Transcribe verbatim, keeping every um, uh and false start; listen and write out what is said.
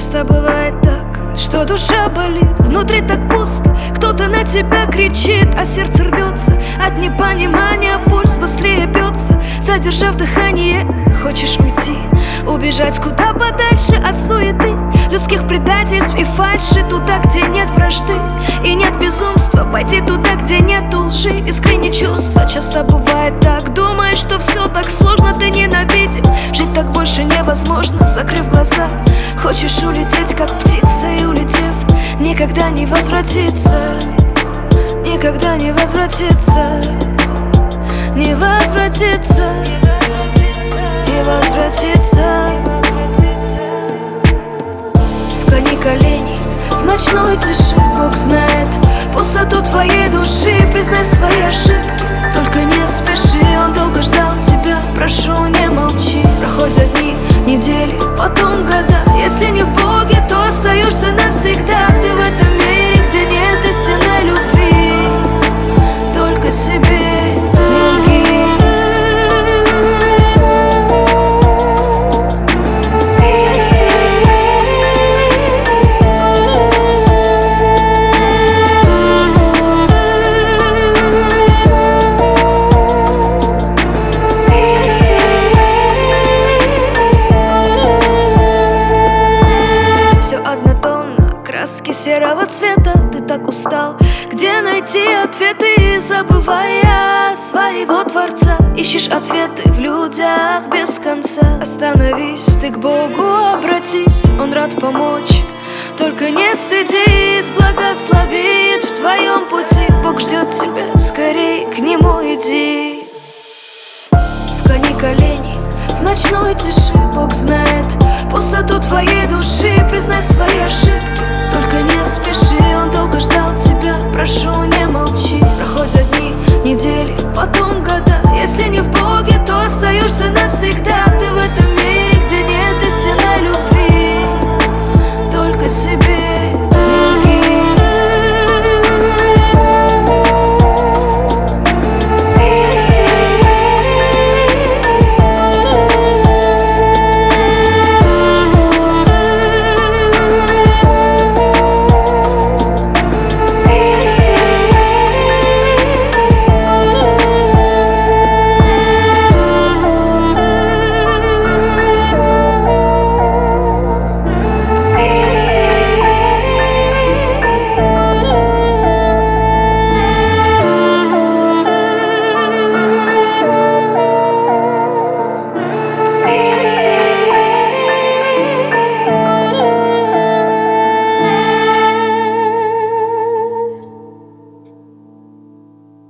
Часто бывает так, что душа болит, внутри так пусто. Кто-то на тебя кричит, а сердце рвется от непонимания, пульс быстрее бьется. Задержав дыхание, хочешь уйти, убежать куда подальше от суеты, людских предательств и фальши. Туда, где нет вражды и нет безумства, пойти туда, где нет лжи, искренние чувства. Часто бывает так, думаешь, что все так сложно, ты ненавидим. Жить так больше невозможно, закрыв глаза. Хочешь улететь, как птица, и улетев, никогда не возвратиться. Никогда не возвратиться. Не возвратиться. Не возвратиться. Склони колени в ночной тиши, Бог знает пустоту твоей души. Признай свои ошибки, только не спеши. Он долго ждал тебя, прошу, не молчи. Проходят дни, недели, потом года. Если не в Боге, то остаешься навсегда. Ты в этом мире, где нет истинной любви, только себе лги. Краски серого цвета, ты так устал. Где найти ответы, забывая своего Творца? Ищешь ответы в людях без конца. Остановись, ты к Богу обратись, Он рад помочь. Только не стыдись, благословит в твоем пути. Бог ждет тебя, скорей к Нему иди. Склони колени в ночной тиши, Бог знает пустоту твоей души. Признай свои ошибки, только не спеши. Он долго ждал тебя, прошу, не молчи. Проходят дни, недели, потом года.